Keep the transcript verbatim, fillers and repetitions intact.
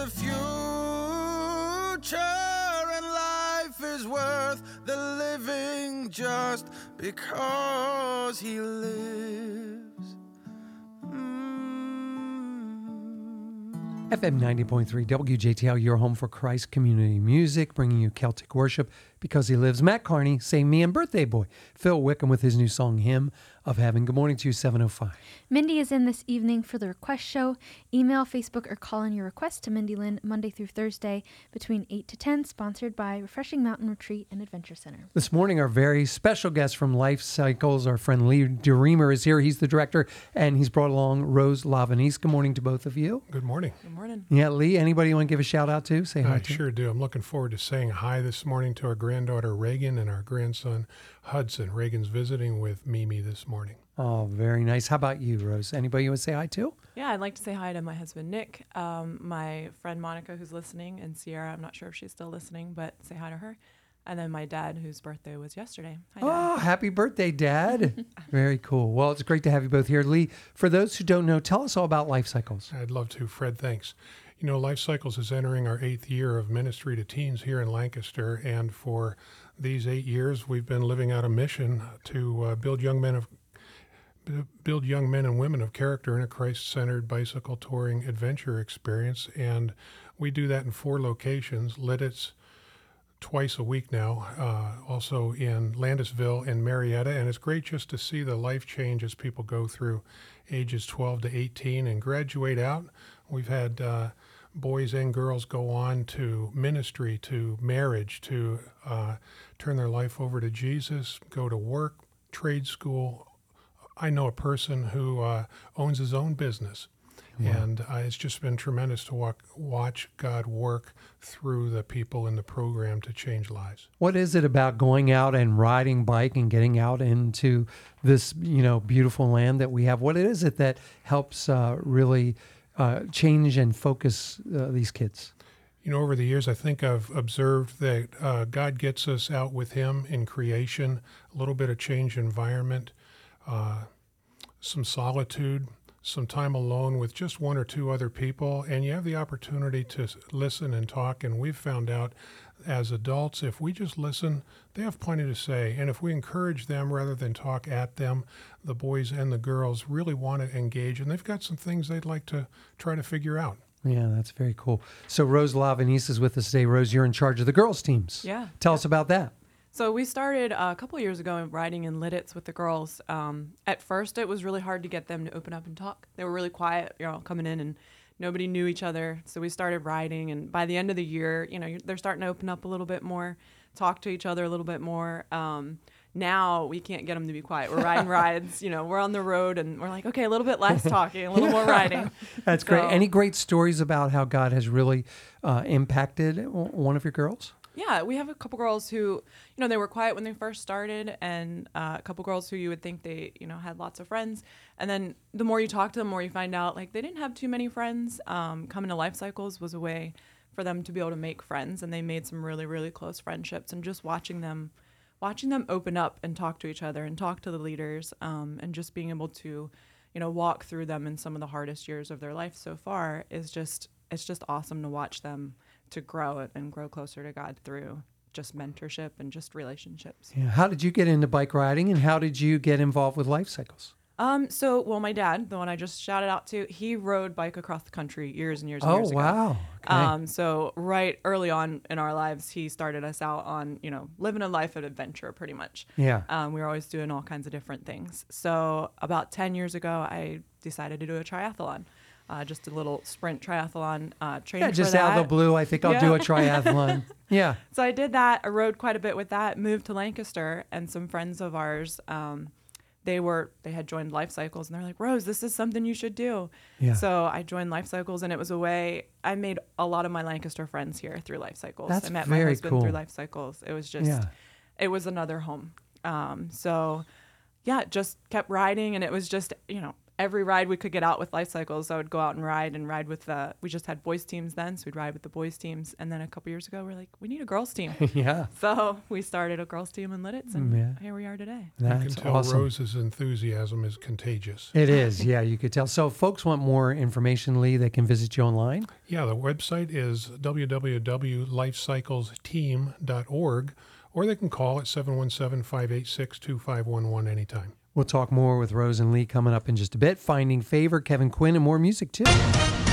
the future, and life is worth the living just because he lives. Mm. F M ninety point three W J T L, your home for Christ Community Music, bringing you Celtic worship because he lives. Matt Carney, Sing Me, and birthday boy Phil Wickham with his new song, Hymn of Heaven. Good morning to you, seven oh five. Mindy is in this evening for the request show. Email, Facebook, or call in your request to Mindy Lynn Monday through Thursday between eight to ten, sponsored by Refreshing Mountain Retreat and Adventure Center. This morning, our very special guest from Life Cycles, our friend Lee DeReamer, is here. He's the director, and he's brought along Rose Lavanese. Good morning to both of you. Good morning. Good morning. Yeah, Lee, anybody you want to give a shout out to? Say hi I to. sure do. I'm looking forward to saying hi this morning to our granddaughter Reagan and our grandson Hudson. Reagan's visiting with Mimi this morning. Oh, very nice. How about you, Rose? Anybody you want to say hi to? Yeah, I'd like to say hi to my husband, Nick, um, my friend Monica, who's listening, and Sierra. I'm not sure if she's still listening, but say hi to her. And then my dad, whose birthday was yesterday. Hi, Dad. Oh, happy birthday, Dad. Very cool. Well, it's great to have you both here. Lee, for those who don't know, tell us all about Life Cycles. I'd love to. Fred, thanks. You know, Life Cycles is entering our eighth year of ministry to teens here in Lancaster. And for these eight years, we've been living out a mission to uh, build young men of build young men and women of character in a Christ-centered bicycle touring adventure experience. And we do that in four locations. Lidditz twice a week now, uh, also in Landisville and Marietta. And it's great just to see the life change as people go through ages twelve to eighteen and graduate out. We've had uh, boys and girls go on to ministry, to marriage, to uh, turn their life over to Jesus, go to work, trade school. I know a person who uh, owns his own business, wow. and uh, it's just been tremendous to walk, watch God work through the people in the program to change lives. What is it about going out and riding bike and getting out into this, you know, beautiful land that we have? What is it that helps uh, really uh, change and focus uh, these kids? You know, over the years, I think I've observed that uh, God gets us out with Him in creation, a little bit of change environment, Uh, some solitude, some time alone with just one or two other people, and you have the opportunity to listen and talk. And we've found out as adults, if we just listen, they have plenty to say. And if we encourage them rather than talk at them, the boys and the girls really want to engage, and they've got some things they'd like to try to figure out. Yeah, that's very cool. So Rose Lavanese is with us today. Rose, you're in charge of the girls' teams. Yeah. Tell us about that. So we started uh, a couple years ago riding in Lidditz with the girls. Um, at first, it was really hard to get them to open up and talk. They were really quiet, you know, coming in, and nobody knew each other. So we started riding, and by the end of the year, you know, they're starting to open up a little bit more, talk to each other a little bit more. Um, now we can't get them to be quiet. We're riding rides, you know, we're on the road, and we're like, okay, a little bit less talking, a little more riding. That's So, great. Any great stories about how God has really uh, impacted w- one of your girls? Yeah, we have a couple girls who, you know, they were quiet when they first started, and uh, a couple girls who you would think they, you know, had lots of friends. And then the more you talk to them, the more you find out, like, they didn't have too many friends. Um, coming to Life Cycles was a way for them to be able to make friends, and they made some really, really close friendships. And just watching them, watching them open up and talk to each other and talk to the leaders, um, and just being able to, you know, walk through them in some of the hardest years of their life so far is just, it's just awesome to watch them to grow it and grow closer to God through just mentorship and just relationships. Yeah. How did you get into bike riding, and how did you get involved with Life Cycles? Um, so, well, my dad, the one I just shouted out to, he rode bike across the country years and years and Oh, years ago. wow. Okay. Um, so right early on in our lives, he started us out on, you know, living a life of adventure pretty much. Yeah. Um, we were always doing all kinds of different things. So about ten years ago, I decided to do a triathlon. Uh, just a little sprint triathlon uh, training Yeah, just for that. out of the blue, I think I'll Yeah. do a triathlon. Yeah. So I did that. I rode quite a bit with that, moved to Lancaster, and some friends of ours, um, they were, they had joined Life Cycles, and they're like, Rose, this is something you should do. Yeah. So I joined Life Cycles, and it was a way, I made a lot of my Lancaster friends here through Life Cycles. That's I met very my husband cool. through Life Cycles. It was just, Yeah. it was another home. Um, so yeah, just kept riding, and it was just, you know, every ride we could get out with Life Cycles, I would go out and ride and ride with the, we just had boys teams then, so we'd ride with the boys teams. And then a couple years ago, we're like, we need a girls team. Yeah. So we started a girls team in Lidditz, and Yeah. here we are today. That's you can tell awesome. Rose's enthusiasm is contagious. It is. Yeah, you could tell. So if folks want more information, Lee, they can visit you online. Yeah, the website is w w w dot life cycles team dot org, or they can call at seven one seven, five eight six, two five one one anytime. We'll talk more with Rose and Lee coming up in just a bit. Finding Favor, Kevin Quinn, and more music too.